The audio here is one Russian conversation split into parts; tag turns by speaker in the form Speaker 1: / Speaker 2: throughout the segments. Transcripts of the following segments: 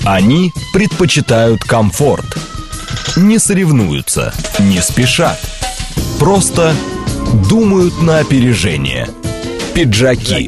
Speaker 1: Они предпочитают комфорт. Не соревнуются, не спешат. Просто думают на опережение. Пиджаки.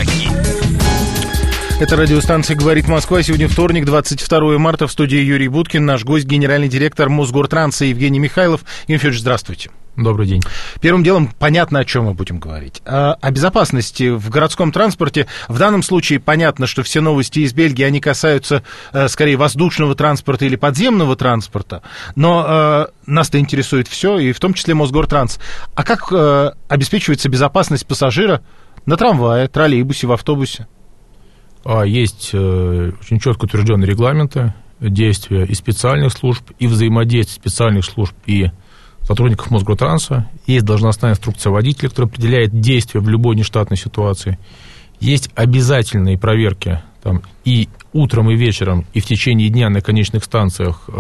Speaker 2: Это радиостанция «Говорит Москва». Сегодня вторник, 22 марта. В студии Юрий Буткин. Наш гость, генеральный директор Мосгортранса Евгений Михайлов. Евгений Федорович, здравствуйте.
Speaker 3: Добрый день.
Speaker 2: Первым делом понятно, о чем мы будем говорить. О безопасности в городском транспорте. В данном случае понятно, что все новости из Бельгии, они касаются скорее воздушного транспорта или подземного транспорта. Но нас-то интересует все, и в том числе Мосгортранс. А как обеспечивается безопасность пассажира на трамвае, троллейбусе, в автобусе?
Speaker 3: Есть очень четко утвержденные регламенты действия и специальных служб, и взаимодействия специальных служб и сотрудников Мосгортранса. Есть должностная инструкция водителя, которая определяет действия в любой нештатной ситуации. Есть обязательные проверки там, и утром, и вечером, и в течение дня на конечных станциях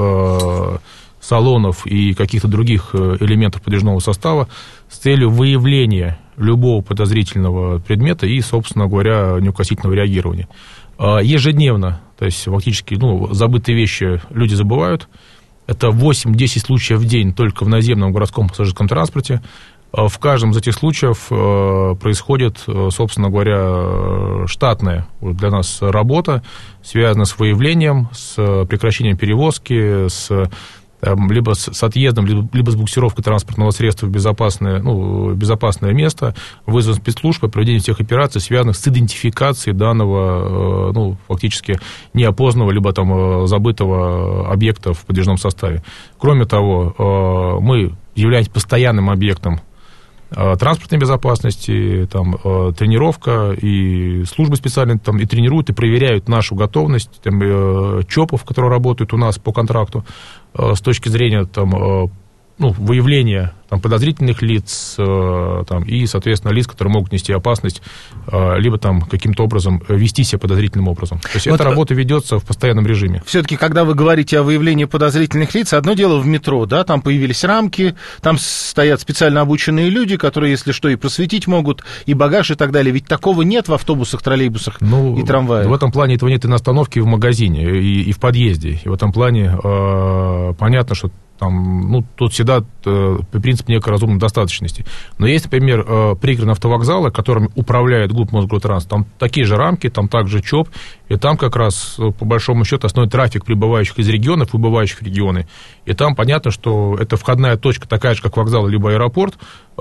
Speaker 3: салонов и каких-то других элементов подвижного состава с целью выявления любого подозрительного предмета и, собственно говоря, неукоснительного реагирования. Ежедневно, то есть фактически забытые вещи люди забывают. Это 8-10 случаев в день только в наземном городском пассажирском транспорте. В каждом из этих случаев происходит, собственно говоря, штатная для нас работа, связанная с выявлением, с прекращением перевозки, либо с отъездом, либо с буксировкой транспортного средства в безопасное место, вызов спецслужб по проведению всех операций, связанных с идентификацией данного, фактически неопознанного, либо там забытого объекта в подвижном составе. Кроме того, мы являемся постоянным объектом транспортной безопасности, там, тренировка, и службы специальные там и тренируют, и проверяют нашу готовность, там, ЧОПов, которые работают у нас по контракту, с точки зрения там, выявления там, подозрительных лиц там, и, соответственно, лиц, которые могут нести опасность, либо там каким-то образом вести себя подозрительным образом. То есть эта работа ведется в постоянном режиме.
Speaker 2: Все-таки, когда вы говорите о выявлении подозрительных лиц, одно дело в метро, да, там появились рамки, там стоят специально обученные люди, которые, если что, и просветить могут, и багаж, и так далее. Ведь такого нет в автобусах, троллейбусах и трамваях.
Speaker 3: В этом плане этого нет и на остановке, и в магазине, и в подъезде. И в этом плане понятно, что там, тут всегда принцип некой разумной достаточности. Но есть, например, пригородные автовокзалы, которыми управляет ГУП Мосгортранс. Там такие же рамки, там также ЧОП, и там как раз, по большому счету, основной трафик прибывающих из регионов, выбывающих в регионы. И там понятно, что это входная точка такая же, как вокзал, либо аэропорт,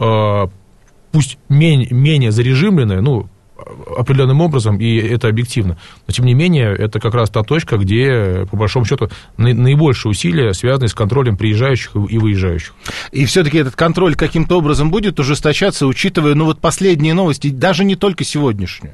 Speaker 3: пусть менее зарежимленная, определенным образом, и это объективно. Но, тем не менее, это как раз та точка, где, по большому счету, наибольшие усилия связаны с контролем приезжающих и выезжающих. И
Speaker 2: все-таки этот контроль каким-то образом будет ужесточаться, учитывая, последние новости, даже не только сегодняшнюю?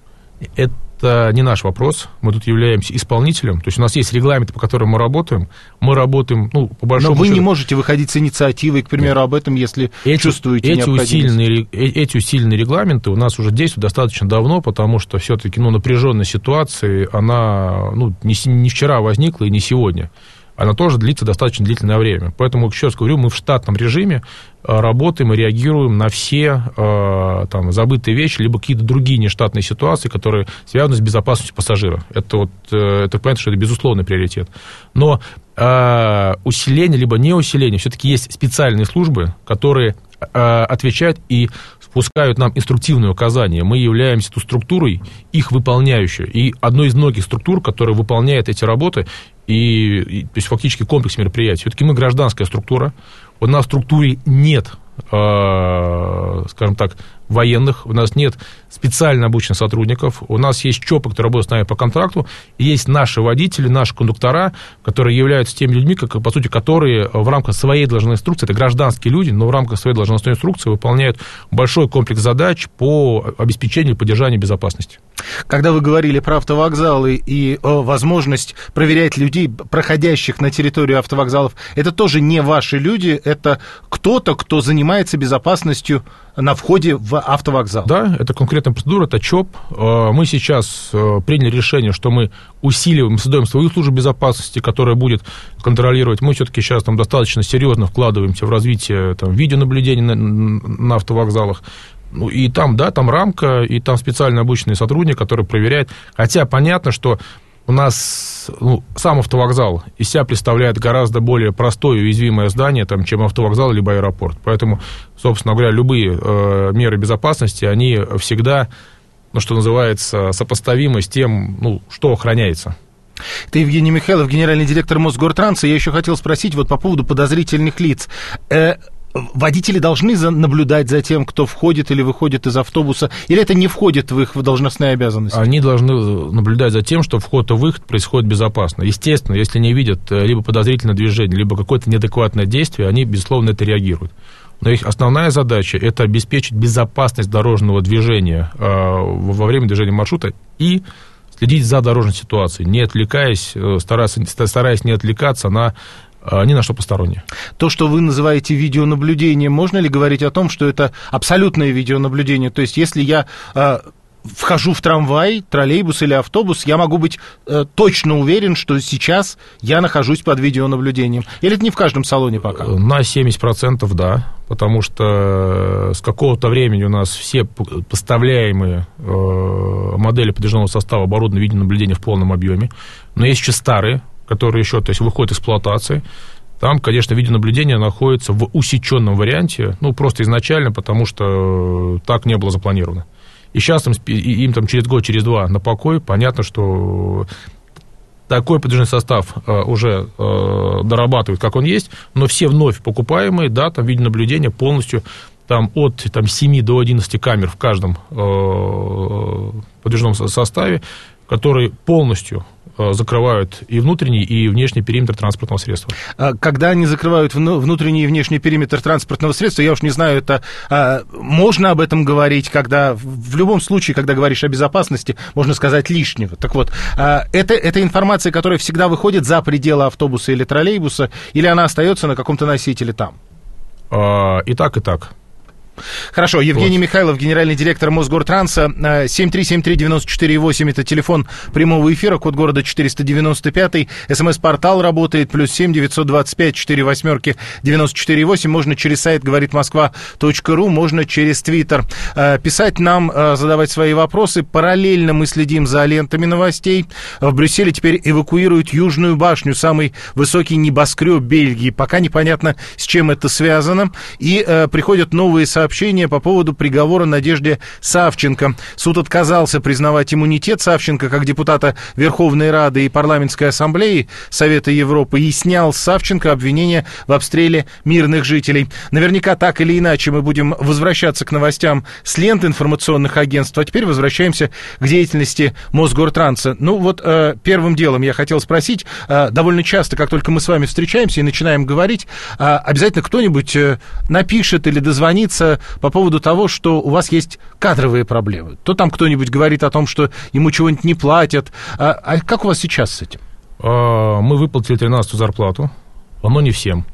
Speaker 3: Это не наш вопрос. Мы тут являемся исполнителем. То есть у нас есть регламенты, по которым мы работаем. Мы работаем, по большому счету... Но вы не можете выходить с инициативой, к примеру, об этом, если чувствуете необходимость. Эти усиленные регламенты у нас уже действуют достаточно давно, потому что все-таки напряженная ситуация, она не вчера возникла и не сегодня. Она тоже длится достаточно длительное время. Поэтому, еще раз говорю, мы в штатном режиме работаем и реагируем на все забытые вещи, либо какие-то другие нештатные ситуации, которые связаны с безопасностью пассажира. Это понятно, что это безусловный приоритет. Но усиление, либо не усиление, все-таки есть специальные службы, которые отвечают и спускают нам инструктивные указания. Мы являемся той структурой, их выполняющей. И одной из многих структур, которая выполняет эти работы, то есть фактически комплекс мероприятий. Все-таки мы гражданская структура. У нас в структуре нет, скажем так, военных, у нас нет специально обученных сотрудников, у нас есть ЧОПы, которые работают с нами по контракту, и есть наши водители, наши кондуктора, которые являются теми людьми, по сути, которые в рамках своей должностной инструкции, это гражданские люди, но в рамках своей должностной инструкции выполняют большой комплекс задач по обеспечению и поддержанию безопасности.
Speaker 2: Когда вы говорили про автовокзалы и возможность проверять людей, проходящих на территорию автовокзалов, это тоже не ваши люди, это кто-то, кто занимается безопасностью на входе в автовокзал.
Speaker 3: Да, это конкретная процедура, это ЧОП. Мы сейчас приняли решение, что мы усиливаем, создаем свою службу безопасности, которая будет контролировать. Мы все-таки сейчас там достаточно серьезно вкладываемся в развитие видеонаблюдения на автовокзалах. И там, да, там рамка, и там специально обученный сотрудник, который проверяет. Хотя понятно, что у нас сам автовокзал из себя представляет гораздо более простое и уязвимое здание, чем автовокзал либо аэропорт. Поэтому, собственно говоря, любые меры безопасности, они всегда, что называется, сопоставимы с тем, что охраняется.
Speaker 2: Это Евгений Михайлов, генеральный директор Мосгортранса. Я еще хотел спросить по поводу подозрительных лиц. Водители должны наблюдать за тем, кто входит или выходит из автобуса, или это не входит в их должностные обязанности?
Speaker 3: Они должны наблюдать за тем, что вход и выход происходит безопасно. Естественно, если не видят либо подозрительное движение, либо какое-то неадекватное действие, они, безусловно, это реагируют. Но их основная задача – это обеспечить безопасность дорожного движения во время движения маршрута и следить за дорожной ситуацией, не отвлекаясь, стараясь не отвлекаться ни на что постороннее.
Speaker 2: То, что вы называете видеонаблюдением, можно ли говорить о том, что это абсолютное видеонаблюдение? То есть, если я вхожу в трамвай, троллейбус или автобус, я могу быть точно уверен, что сейчас я нахожусь под видеонаблюдением? Или это не в каждом салоне пока?
Speaker 3: На 70% да, потому что с какого-то времени у нас все поставляемые модели подвижного состава оборудованы видеонаблюдением в полном объеме, но есть еще старые, которые еще, выходят из эксплуатации. Там, конечно, видеонаблюдение находится в усеченном варианте, просто изначально, потому что так не было запланировано. И сейчас им через год, через два на покой, понятно, что такой подвижный состав уже дорабатывает, как он есть, но все вновь покупаемые, да, там видеонаблюдение полностью, там от 7 до 11 камер в каждом подвижном составе, которые полностью закрывают и внутренний, и внешний периметр транспортного средства.
Speaker 2: Когда они закрывают внутренний и внешний периметр транспортного средства, я уж не знаю, это можно об этом говорить, когда в любом случае, когда говоришь о безопасности, можно сказать лишнего. Так вот, это информация, которая всегда выходит за пределы автобуса или троллейбуса, или она остается на каком-то носителе там?
Speaker 3: И так, и так.
Speaker 2: Хорошо, Евгений Михайлов, генеральный директор Мосгортранса. 7373948, это телефон прямого эфира, код города 495, СМС-портал работает, +7 925 48 948, можно через сайт говоритмосква.ру, можно через Твиттер писать нам, задавать свои вопросы. Параллельно мы следим за лентами новостей. В Брюсселе теперь эвакуируют Южную башню, самый высокий небоскреб Бельгии. Пока непонятно, с чем это связано. И приходят новые сообщения по поводу приговора Надежде Савченко. Суд отказался признавать иммунитет Савченко как депутата Верховной Рады и Парламентской Ассамблеи Совета Европы и снял с Савченко обвинения в обстреле мирных жителей. Наверняка так или иначе мы будем возвращаться к новостям с лент информационных агентств, а теперь возвращаемся к деятельности Мосгортранса. Первым делом я хотел спросить, довольно часто, как только мы с вами встречаемся и начинаем говорить, обязательно кто-нибудь напишет или дозвонится по поводу того, что у вас есть кадровые проблемы. То там кто-нибудь говорит о том, что ему чего-нибудь не платят. А как у вас сейчас с этим?
Speaker 3: Мы выплатили 13-ю зарплату, но не всем.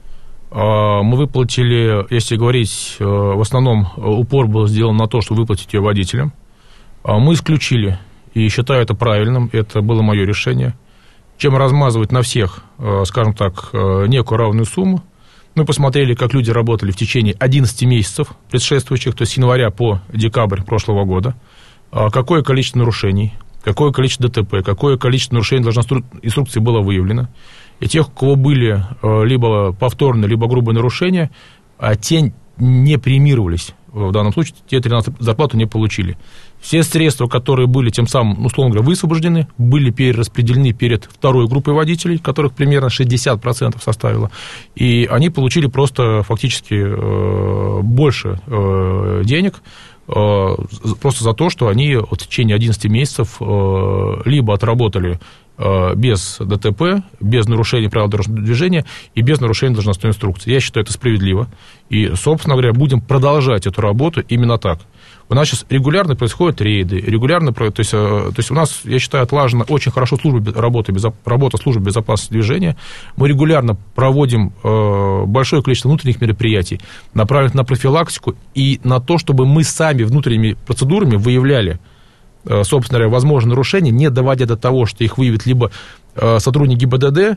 Speaker 3: Мы выплатили, если говорить, в основном упор был сделан на то, чтобы выплатить ее водителям. Мы исключили, и считаю это правильным, это было мое решение, чем размазывать на всех, скажем так, некую равную сумму. Мы посмотрели, как люди работали в течение 11 месяцев предшествующих, то есть с января по декабрь прошлого года, какое количество нарушений, какое количество ДТП, какое количество нарушений должностной инструкции было выявлено. И тех, у кого были либо повторные, либо грубые нарушения, те не премировались. В данном случае те 13 зарплату не получили. Все средства, которые были тем самым, условно говоря, высвобождены, были перераспределены перед второй группой водителей, которых примерно 60% составило, и они получили просто фактически больше денег, просто за то, что они в течение 11 месяцев либо отработали без ДТП, без нарушения правил дорожного движения и без нарушения должностной инструкции. Я считаю, это справедливо. И, собственно говоря, будем продолжать эту работу именно так. У нас сейчас регулярно происходят рейды, то есть у нас, я считаю, отлажена очень хорошо работа службы безопасности движения. Мы регулярно проводим большое количество внутренних мероприятий, направленных на профилактику и на то, чтобы мы сами внутренними процедурами выявляли, собственно говоря, возможные нарушения, не доводя до того, что их выявит либо сотрудник ГИБДД,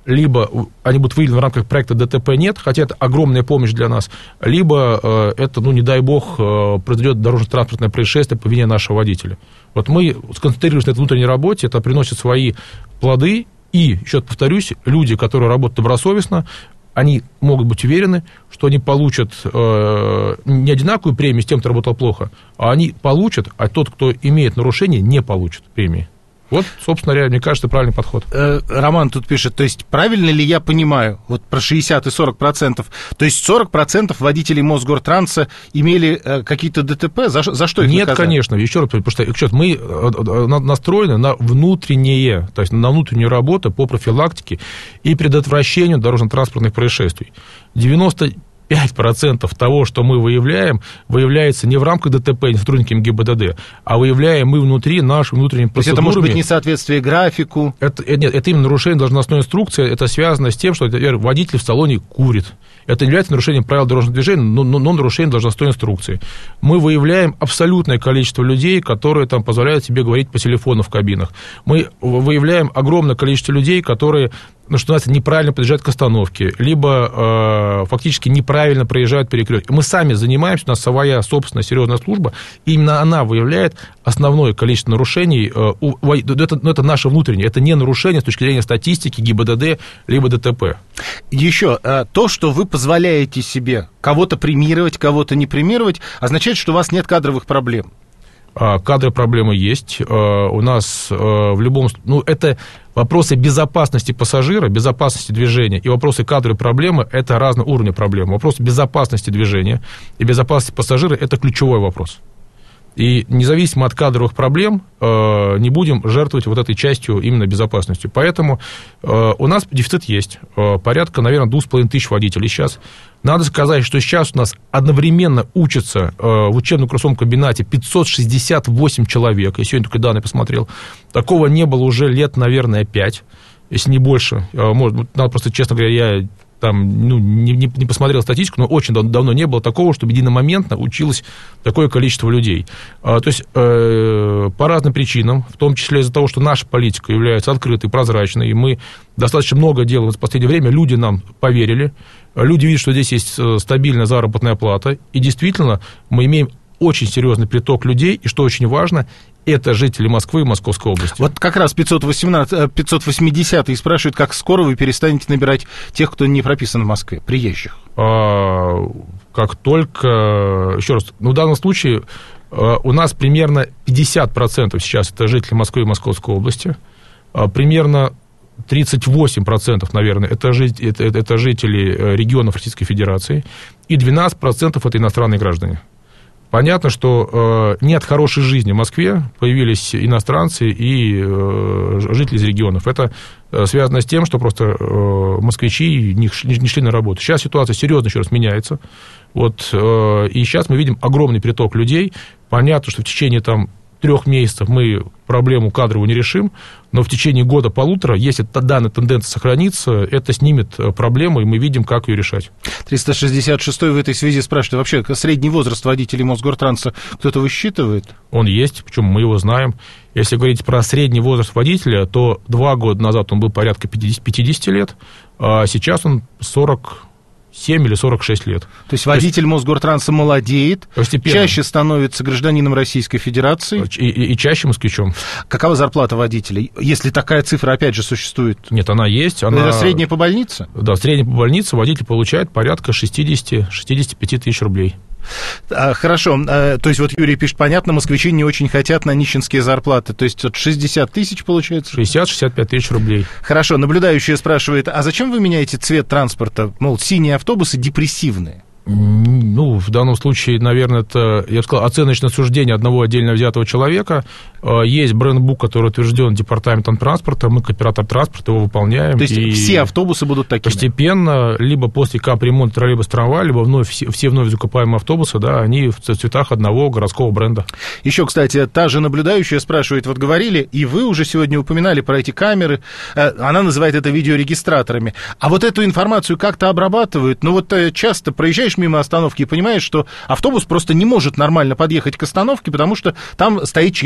Speaker 3: либо они будут выделены в рамках проекта ДТП нет, хотя это огромная помощь для нас, либо это, не дай бог, произойдет дорожно-транспортное происшествие по вине нашего водителя. Вот мы сконцентрируемся на этой внутренней работе, это приносит свои плоды, и, еще раз повторюсь, люди, которые работают добросовестно, они могут быть уверены, что они получат не одинаковую премию с тем, кто работал плохо, а они получат, а тот, кто имеет нарушение, не получит премии. Вот, собственно говоря, мне кажется, правильный подход.
Speaker 2: Роман тут пишет, то есть правильно ли я понимаю, вот про 60 и 40%, то есть 40% водителей Мосгортранса имели какие-то ДТП, за что их
Speaker 3: Нет,
Speaker 2: наказали?
Speaker 3: конечно, еще раз, потому что мы настроены на внутреннее, то есть на внутреннюю работу по профилактике и предотвращению дорожно-транспортных происшествий. 95% того, что мы выявляем, выявляется не в рамках ДТП, не сотрудниками ГИБДД, а выявляем мы внутри нашими внутренними процедурами.
Speaker 2: То есть это может быть несоответствие графику?
Speaker 3: Это именно нарушение должностной инструкции, это связано с тем, что, например, водитель в салоне курит. Это не является нарушением правил дорожного движения, но нарушением должностной инструкции. Мы выявляем абсолютное количество людей, которые там позволяют себе говорить по телефону в кабинах. Мы выявляем огромное количество людей, которые, что называется, неправильно подъезжают к остановке, либо фактически неправильно проезжают перекрестки. Мы сами занимаемся, у нас своя собственная серьезная служба, и именно она выявляет основное количество нарушений. Это наше внутреннее, это не нарушение с точки зрения статистики, ГИБДД, либо ДТП.
Speaker 2: Еще, то, что вы позволяете себе кого-то премировать, кого-то не премировать, означает, что у вас нет кадровых проблем.
Speaker 3: Кадры проблемы есть. У нас в любом... это вопросы безопасности пассажира, безопасности движения и вопросы кадровой проблемы – это разные уровни проблемы. Вопрос безопасности движения и безопасности пассажира – это ключевой вопрос. И независимо от кадровых проблем не будем жертвовать вот этой частью именно безопасностью. Поэтому у нас дефицит есть. Порядка, наверное, 2500 водителей сейчас. Надо сказать, что сейчас у нас одновременно учатся в учебно-курсовом комбинате 568 человек. Я сегодня только данные посмотрел. Такого не было уже лет, наверное, 5, если не больше. Надо просто, честно говоря, я не посмотрел статистику, но очень давно не было такого, чтобы единомоментно училось такое количество людей. То есть по разным причинам, в том числе из-за того, что наша политика является открытой, прозрачной, и мы достаточно много делаем в последнее время, люди нам поверили, люди видят, что здесь есть стабильная заработная плата, и действительно мы имеем очень серьезный приток людей, и что очень важно, это жители Москвы и Московской области.
Speaker 2: Вот как раз 580-й спрашивает, как скоро вы перестанете набирать тех, кто не прописан в Москве, приезжих?
Speaker 3: Как только... Еще раз, в данном случае у нас примерно 50% сейчас это жители Москвы и Московской области, примерно 38%, наверное, это жители регионов Российской Федерации, и 12% это иностранные граждане. Понятно, что нет хорошей жизни в Москве, появились иностранцы и жители из регионов. Это связано с тем, что просто москвичи не шли на работу. Сейчас ситуация серьезно еще раз меняется. И сейчас мы видим огромный приток людей. Понятно, что в течение 3 месяцев мы проблему кадровую не решим, но в течение года-полутора, если данная тенденция сохранится, это снимет проблему, и мы видим, как ее решать.
Speaker 2: 366-й в этой связи спрашивает, вообще средний возраст водителей Мосгортранса кто-то высчитывает? Он
Speaker 3: есть, причем мы его знаем. Если говорить про средний возраст водителя, то 2 года назад он был порядка 50 лет, а сейчас он 47 или 46 лет.
Speaker 2: То есть водитель Мосгортранса молодеет,
Speaker 3: постепенно.
Speaker 2: Чаще становится гражданином Российской Федерации.
Speaker 3: И чаще москвичом.
Speaker 2: Какова зарплата водителей, если такая цифра, опять же, существует?
Speaker 3: Нет, она есть.
Speaker 2: Это средняя по больнице?
Speaker 3: Да, средняя по больнице водитель получает порядка 60-65 тысяч рублей.
Speaker 2: Хорошо, то есть вот Юрий пишет, понятно, москвичи не очень хотят на нищенские зарплаты, то есть 60 тысяч получается?
Speaker 3: 60-65 тысяч рублей.
Speaker 2: Хорошо, наблюдающий спрашивает, а зачем вы меняете цвет транспорта? Мол, синие автобусы депрессивные.
Speaker 3: В данном случае, наверное, это, я бы сказал, оценочное суждение одного отдельно взятого человека. Есть брендбук, который утвержден Департаментом транспорта, мы, как оператор транспорта, его выполняем.
Speaker 2: То есть все автобусы будут такими?
Speaker 3: Постепенно, либо после капремонта троллейбус-трамвая, либо все вновь закупаемые автобусы, да, они в цветах одного городского бренда.
Speaker 2: Еще, кстати, та же наблюдающая спрашивает, вот говорили, и вы уже сегодня упоминали про эти камеры, она называет это видеорегистраторами, а вот эту информацию как-то обрабатывают, часто проезжаешь мимо остановки и понимаешь, что автобус просто не может нормально подъехать к остановке, потому что там стоит чья-то машина.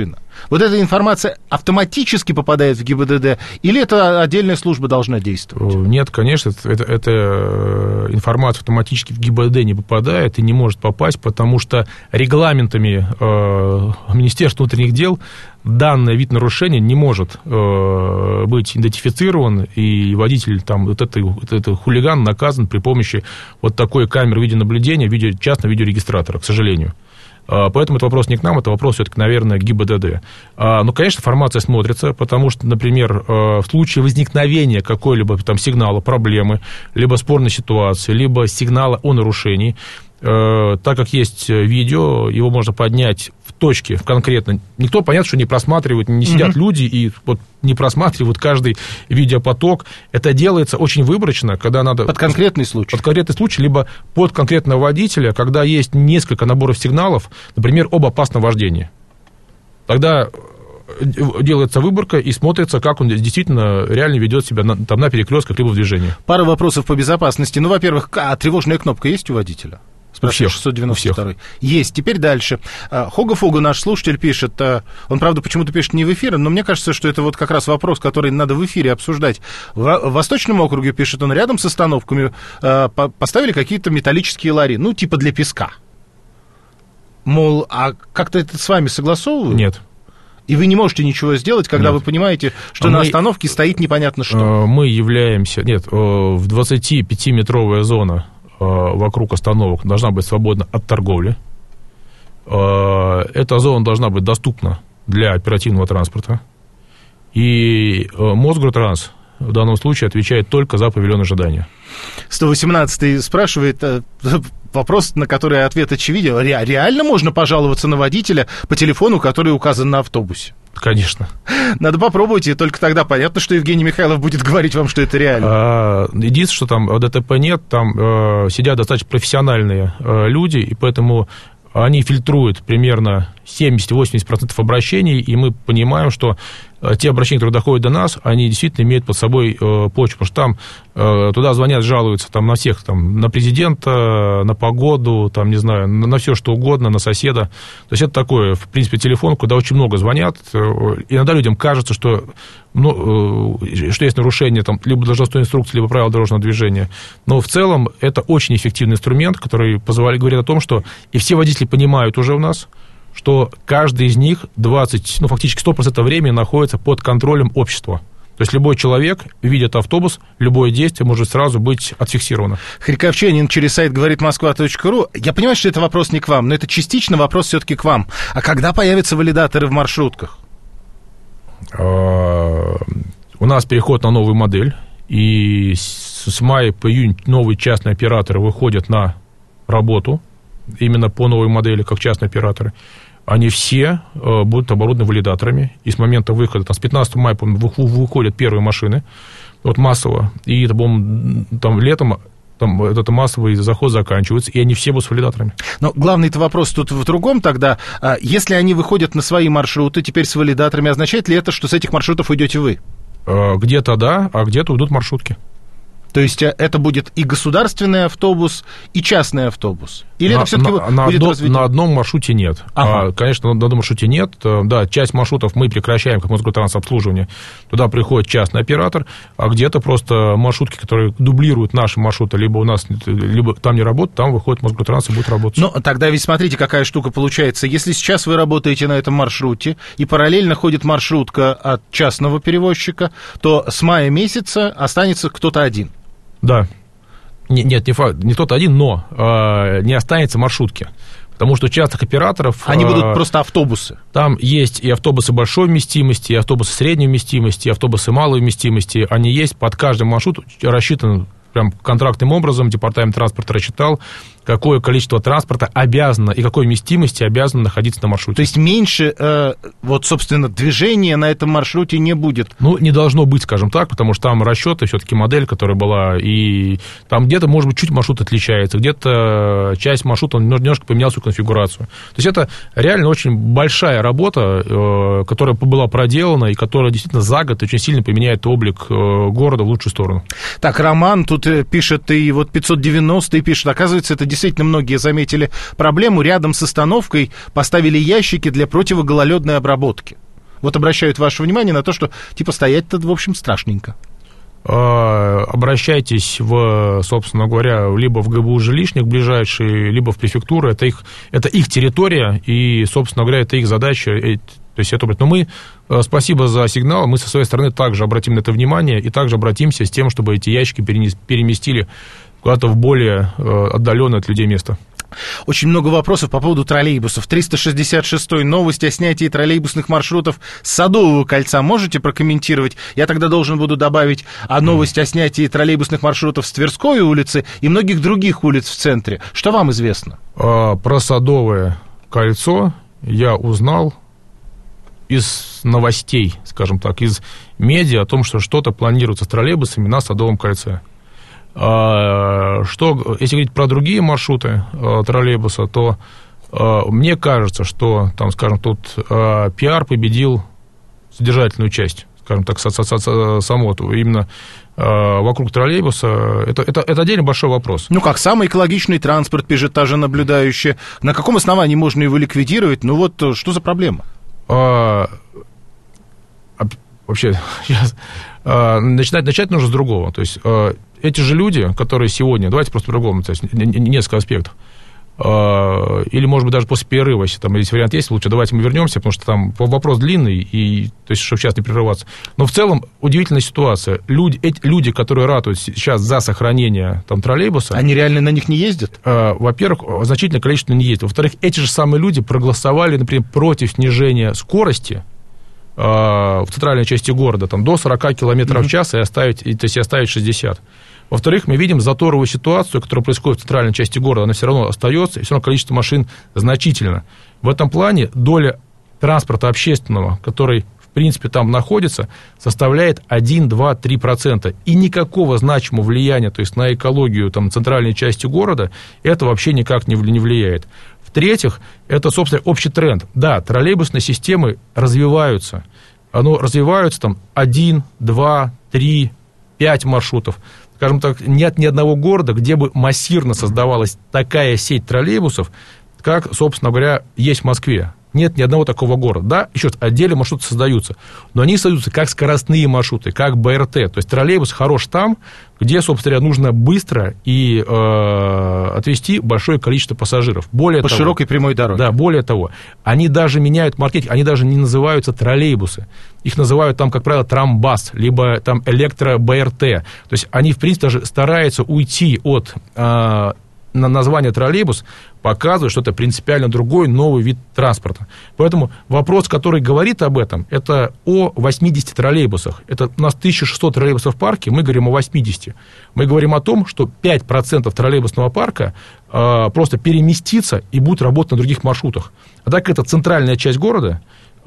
Speaker 2: машина. Вот эта информация автоматически попадает в ГИБДД, или это отдельная служба должна действовать?
Speaker 3: Нет, конечно, эта информация автоматически в ГИБДД не попадает и не может попасть, потому что регламентами Министерства внутренних дел данный вид нарушения не может быть идентифицирован, и водитель, там, вот этот хулиган наказан при помощи вот такой камеры видеонаблюдения, частного видеорегистратора, к сожалению. Поэтому это вопрос не к нам, это вопрос все-таки, наверное, к ГИБДД. Но, конечно, информация смотрится, потому что, например, в случае возникновения какой-либо там сигнала, проблемы, либо спорной ситуации, либо сигнала о нарушении, так как есть видео, его можно поднять в точке, в конкретно. Никто, понятно, что не просматривает, не сидят люди и вот не просматривают каждый видеопоток. Это делается очень выборочно, когда надо...
Speaker 2: Под конкретный случай.
Speaker 3: Под конкретный случай, либо под конкретного водителя, когда есть несколько наборов сигналов, например, об опасном вождении. Тогда делается выборка и смотрится, как он действительно реально ведет себя на перекрестках либо в движении.
Speaker 2: Пара вопросов по безопасности. Ну, во-первых, тревожная кнопка есть у водителя? Спрашивает 692. Есть. Теперь дальше. Хога-фога, наш слушатель, пишет, он, правда, почему-то пишет не в эфире, но мне кажется, что это вот как раз вопрос, который надо в эфире обсуждать. В Восточном округе, пишет он, рядом с остановками поставили какие-то металлические лари, ну, типа для песка. Мол, а как-то это с вами согласовывают?
Speaker 3: Нет.
Speaker 2: И вы не можете ничего сделать, когда вы понимаете, что на остановке стоит непонятно что?
Speaker 3: Мы являемся... Нет, в 25-метровая зона вокруг остановок должна быть свободна от торговли. Эта зона должна быть доступна для оперативного транспорта. И Мосгортранс в данном случае отвечает только за павильон ожидания.
Speaker 2: 118-й спрашивает, вопрос, на который ответ очевиден. Реально можно пожаловаться на водителя по телефону, который указан на автобусе?
Speaker 3: Конечно.
Speaker 2: Надо попробовать, и только тогда понятно, что Евгений Михайлов будет говорить вам, что это реально.
Speaker 3: Единственное, что там ДТП нет, там сидят достаточно профессиональные люди, и поэтому они фильтруют примерно 70-80% обращений, и мы понимаем, что те обращения, которые доходят до нас, они действительно имеют под собой почву, потому что там туда звонят, жалуются там, на всех, там, на президента, на погоду, там, не знаю, на все что угодно, на соседа. То есть это такое, в принципе, телефон, куда очень много звонят. Иногда людям кажется, что есть нарушение там, либо должностной инструкции, либо правил дорожного движения. Но в целом это очень эффективный инструмент, который говорит о том, что и все водители понимают уже у нас, что каждый из них фактически 100% времени находится под контролем общества. То есть любой человек, видит автобус, любое действие может сразу быть отфиксировано.
Speaker 2: Харьковчанин через сайт говорит Москва.ру. Я понимаю, что это вопрос не к вам, но это частично вопрос все-таки к вам. А когда появятся валидаторы в маршрутках?
Speaker 3: У нас переход на новую модель, и с мая по июнь новые частные операторы выходят на работу именно по новой модели, как частные операторы. Они все будут оборудованы валидаторами, и с момента выхода, там, с 15 мая, выходят первые машины, вот массово, и, по-моему, там летом там этот массовый заход заканчивается, и они все будут с валидаторами.
Speaker 2: Но главный-то вопрос тут в другом тогда. Если они выходят на свои маршруты, теперь с валидаторами, означает ли это, что с этих маршрутов уйдете вы?
Speaker 3: Где-то да, а где-то уйдут маршрутки.
Speaker 2: То есть это будет и государственный автобус, и частный автобус? Или это все-таки будет разведено?
Speaker 3: На одном маршруте нет.
Speaker 2: Ага.
Speaker 3: Конечно, на одном маршруте нет. Да, часть маршрутов мы прекращаем, как Мосгортранс обслуживание. Туда приходит частный оператор, а где-то просто маршрутки, которые дублируют наши маршруты, либо у нас, либо там не работают, там выходит Мосгортранс и будет работать.
Speaker 2: Ну, тогда ведь смотрите, какая штука получается. Если сейчас вы работаете на этом маршруте, и параллельно ходит маршрутка от частного перевозчика, то с мая месяца останется кто-то один.
Speaker 3: Да. Нет, не тот один, но не останется маршрутки. Потому что у частных операторов...
Speaker 2: Они будут просто автобусы.
Speaker 3: Там есть и автобусы большой вместимости, и автобусы средней вместимости, и автобусы малой вместимости. Они есть, под каждый маршрут рассчитан прям контрактным образом. Департамент транспорта рассчитал, какое количество транспорта обязано и какой вместимости обязано находиться на маршруте.
Speaker 2: То есть меньше, вот, собственно, движения на этом маршруте не будет?
Speaker 3: Ну, не должно быть, скажем так, потому что там расчеты, все-таки модель, которая была, и там где-то, может быть, чуть маршрут отличается, где-то часть маршрута немножко поменял свою конфигурацию. То есть это реально очень большая работа, которая была проделана и которая действительно за год очень сильно поменяет облик города в лучшую сторону.
Speaker 2: Так, Роман тут тут пишет, и вот 590 пишет, оказывается, это действительно многие заметили проблему. Рядом с остановкой поставили ящики для противогололедной обработки. Вот обращают ваше внимание на то, что типа стоять-то, в общем, страшненько.
Speaker 3: Обращайтесь, собственно говоря, либо в ГБУ жилищник ближайший, либо в префектуру. Это их территория, и, собственно говоря, это их задача. То есть это, но мы, спасибо за сигнал, мы со своей стороны также обратим на это внимание и также обратимся с тем, чтобы эти ящики переместили куда-то в более отдаленное от людей место.
Speaker 2: Очень много вопросов по поводу троллейбусов. 366-й, новости о снятии троллейбусных маршрутов с Садового кольца. Можете прокомментировать? Я тогда должен буду добавить новость о снятии троллейбусных маршрутов с Тверской улицы и многих других улиц в центре. Что вам известно?
Speaker 3: Про Садовое кольцо я узнал из новостей, скажем так, из медиа о том, что что-то планируется с троллейбусами на Садовом кольце. Если говорить про другие маршруты троллейбуса, то мне кажется, что там, скажем, тут пиар победил содержательную часть, скажем так, само именно вокруг троллейбуса. Это отдельно большой вопрос.
Speaker 2: Ну как, самый экологичный транспорт, пишет та же наблюдающая. На каком основании можно его ликвидировать? Ну вот, что за проблема?
Speaker 3: Вообще, сейчас начать нужно с другого. То есть эти же люди, которые сегодня, давайте просто по-другому, то есть несколько аспектов, или, может быть, даже после перерыва, если там есть вариант есть, лучше давайте мы вернемся, потому что там вопрос длинный, и, то есть, чтобы сейчас не прерываться. Но в целом удивительная ситуация. Люди, которые ратуют сейчас за сохранение там троллейбуса...
Speaker 2: Они реально на них не ездят?
Speaker 3: Во-первых, значительное количество не ездят. Во-вторых, эти же самые люди проголосовали, например, против снижения скорости в центральной части города там, до 40 км в час и оставить 60. Во-вторых, мы видим заторовую ситуацию, которая происходит в центральной части города, она все равно остается, и все равно количество машин значительно. В этом плане доля транспорта общественного, который, в принципе, там находится, составляет 1, 2, 3%. И никакого значимого влияния, то есть на экологию там, центральной части города, это вообще никак не влияет. В-третьих, это, собственно, общий тренд. Да, троллейбусные системы развиваются. Оно развиваются там 1, 2, 3, 5 маршрутов. Скажем так, нет ни одного города, где бы массированно создавалась такая сеть троллейбусов, как, собственно говоря, есть в Москве. Нет ни одного такого города. Да, еще раз, отдельно маршруты создаются, но они создаются как скоростные маршруты, как БРТ. То есть троллейбус хорош там, где, собственно говоря, нужно быстро и отвезти большое количество пассажиров. Более
Speaker 2: по
Speaker 3: того,
Speaker 2: широкой прямой дороге.
Speaker 3: Да, более того, они даже меняют маркетинг, они даже не называются троллейбусы. Их называют там, как правило, трамбас, либо там электро-БРТ. То есть они, в принципе, даже стараются уйти от на название троллейбус, показывает, что это принципиально другой, новый вид транспорта. Поэтому вопрос, который говорит об этом, это о 80 троллейбусах. Это у нас 1600 троллейбусов в парке, мы говорим о 80. Мы говорим о том, что 5% троллейбусного парка просто переместится и будет работать на других маршрутах. А так это центральная часть города,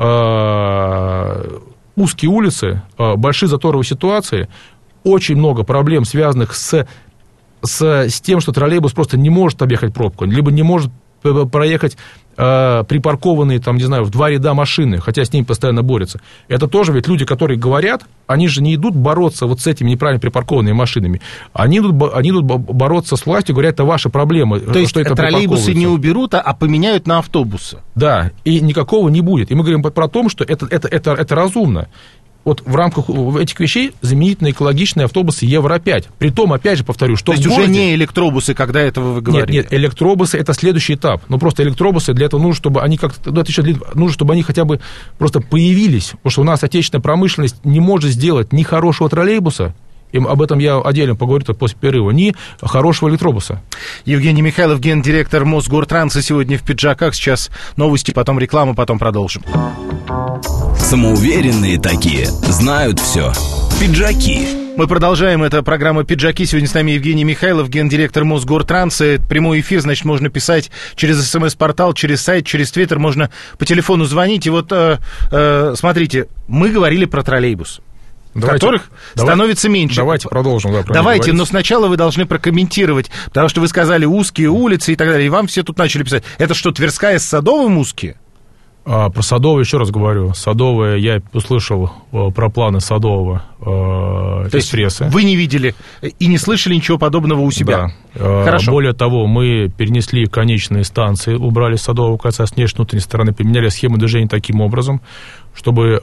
Speaker 3: узкие улицы, большие заторовые ситуации, очень много проблем, связанных с тем, что троллейбус просто не может объехать пробку, либо не может проехать припаркованные, там, не знаю, в 2 ряда машины, хотя с ними постоянно борются. Это тоже ведь люди, которые говорят, они же не идут бороться вот с этими неправильно припаркованными машинами, они идут бороться с властью, говорят, это ваша проблема.
Speaker 2: То есть это троллейбусы не уберут, а поменяют на автобусы.
Speaker 3: Да, и никакого не будет. И мы говорим про то, что это разумно. Вот в рамках этих вещей заменить на экологичные автобусы Евро-5. Притом, опять же, повторю, что
Speaker 2: то есть уже не электробусы, когда этого вы говорите?
Speaker 3: Нет, электробусы – это следующий этап. Но просто электробусы, для этого нужно, чтобы они как-то... нужно, чтобы они хотя бы просто появились. Потому что у нас отечественная промышленность не может сделать ни хорошего троллейбуса, и об этом я отдельно поговорю после перерыва, ни хорошего электробуса.
Speaker 2: Евгений Михайлов, гендиректор Мосгортранса, сегодня в пиджаках. Сейчас новости, потом реклама, потом продолжим.
Speaker 1: Самоуверенные такие, знают все. Пиджаки.
Speaker 2: Мы продолжаем. Это программа «Пиджаки». Сегодня с нами Евгений Михайлов, гендиректор Мосгортранса. Прямой эфир, значит, можно писать через СМС-портал, через сайт, через Твиттер. Можно по телефону звонить. И вот, смотрите, мы говорили про троллейбус. Которых становится меньше.
Speaker 3: Давайте продолжим. Да,
Speaker 2: давайте, но сначала вы должны прокомментировать, потому что вы сказали узкие улицы и так далее, и вам все тут начали писать. Это что, Тверская с Садовым узкие?
Speaker 3: Про Садовое еще раз говорю. Садовое, я услышал про планы Садового. экспрессы.
Speaker 2: Вы не видели и не слышали ничего подобного у себя?
Speaker 3: Да.
Speaker 2: Хорошо.
Speaker 3: Более того, мы перенесли конечные станции, убрали с Садового кольца, с внешней и внутренней стороны, поменяли схему движения таким образом, чтобы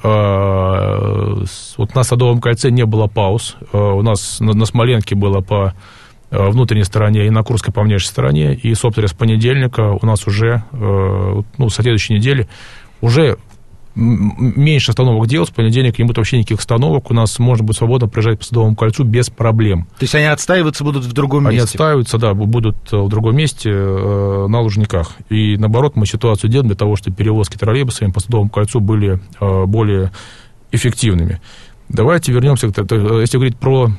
Speaker 3: вот на Садовом кольце не было пауз. У нас на Смоленке было по внутренней стороне и на Курской по внешней стороне. И, собственно, с понедельника у нас уже, с следующей недели, уже меньше остановок делать, с понедельника не будет вообще никаких остановок, у нас можно будет свободно проезжать по Садовому кольцу без проблем.
Speaker 2: То есть они отстаиваться будут в другом месте?
Speaker 3: Они отстаиваются, да, будут в другом месте, на Лужниках. И наоборот, мы ситуацию делаем для того, чтобы перевозки троллейбусами по Садовому кольцу были более эффективными. Давайте вернемся, если говорить про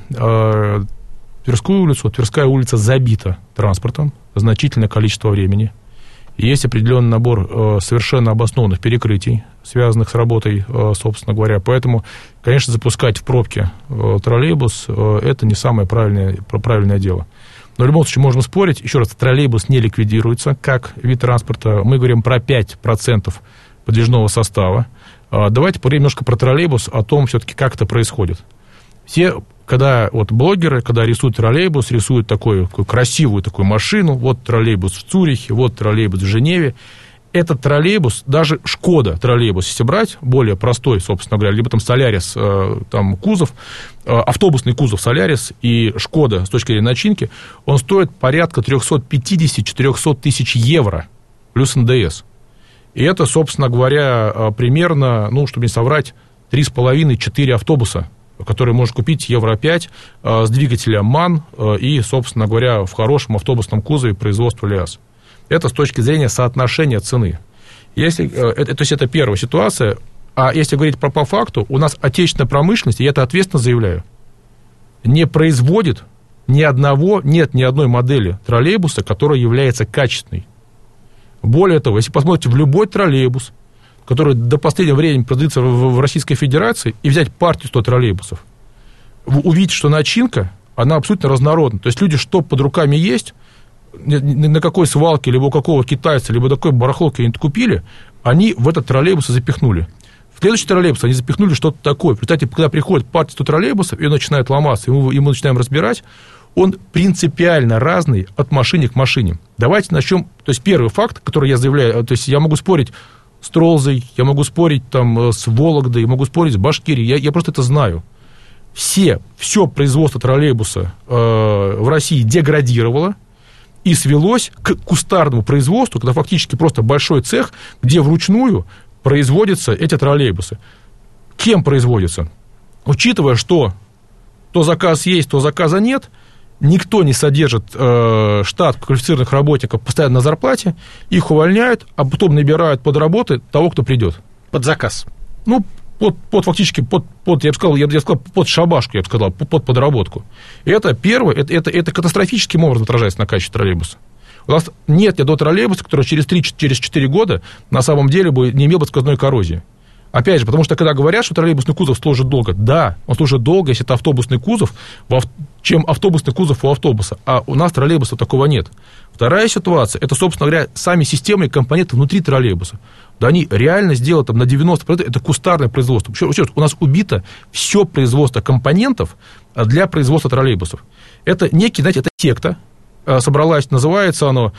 Speaker 3: Тверскую улицу. Тверская улица забита транспортом значительное количество времени. Есть определенный набор совершенно обоснованных перекрытий, связанных с работой, собственно говоря. Поэтому, конечно, запускать в пробки троллейбус – это не самое правильное дело. Но в любом случае можем спорить. Еще раз, троллейбус не ликвидируется как вид транспорта. Мы говорим про 5% подвижного состава. Давайте поговорим немножко про троллейбус, о том все-таки, как это происходит. Когда блогеры, когда рисуют троллейбус, рисуют такую красивую такую машину, вот троллейбус в Цюрихе, вот троллейбус в Женеве. Этот троллейбус, даже Шкода троллейбус, если брать, более простой, собственно говоря, либо там Солярис, там кузов, автобусный кузов Солярис и Шкода с точки зрения начинки, он стоит порядка 350-400 тысяч евро плюс НДС. И это, собственно говоря, примерно, чтобы не соврать, 3,5-4 автобуса, который можно купить Евро-5 с двигателем МАН и, собственно говоря, в хорошем автобусном кузове производства ЛиАЗ. Это с точки зрения соотношения цены. То есть это первая ситуация. А если говорить по факту, у нас отечественная промышленность, и я это ответственно заявляю, не производит нет ни одной модели троллейбуса, которая является качественной. Более того, если посмотрите в любой троллейбус, который до последнего времени продается в Российской Федерации, и взять партию 100 троллейбусов, вы увидите, что начинка, она абсолютно разнородна. То есть люди, что под руками есть, на какой свалке, либо у какого китайца, либо такой барахолки они купили, они в этот троллейбус и запихнули. В следующий троллейбус они запихнули что-то такое. Представьте, когда приходит партия 100 троллейбусов, и он начинает ломаться, и мы начинаем разбирать, он принципиально разный от машины к машине. Давайте начнем. То есть первый факт, который я заявляю, то есть я могу спорить с Тролзой, я могу спорить там, с Вологдой, могу спорить с Башкирией, я просто это знаю. Все производство троллейбуса в России деградировало и свелось к кустарному производству, когда фактически просто большой цех, где вручную производятся эти троллейбусы. Кем производятся? Учитывая, что то заказ есть, то заказа нет, никто не содержит штат квалифицированных работников постоянно на зарплате, их увольняют, а потом набирают под работы того, кто придет.
Speaker 2: Под заказ.
Speaker 3: Фактически, я бы сказал, под шабашку, я бы сказал, под подработку. И это первое, это катастрофическим образом отражается на качестве троллейбуса. У нас нет ни одного троллейбуса, который через 4 года на самом деле не имел бы сквозной коррозии. Опять же, потому что когда говорят, что троллейбусный кузов служит долго, да, он служит долго, если это автобусный кузов, чем автобусный кузов у автобуса. А у нас троллейбуса такого нет. Вторая ситуация, это, собственно говоря, сами системы и компоненты внутри троллейбуса. Да они реально сделали там на 90%, это кустарное производство. У нас убито все производство компонентов для производства троллейбусов. Это некий, знаете, это секта собралась, называется оно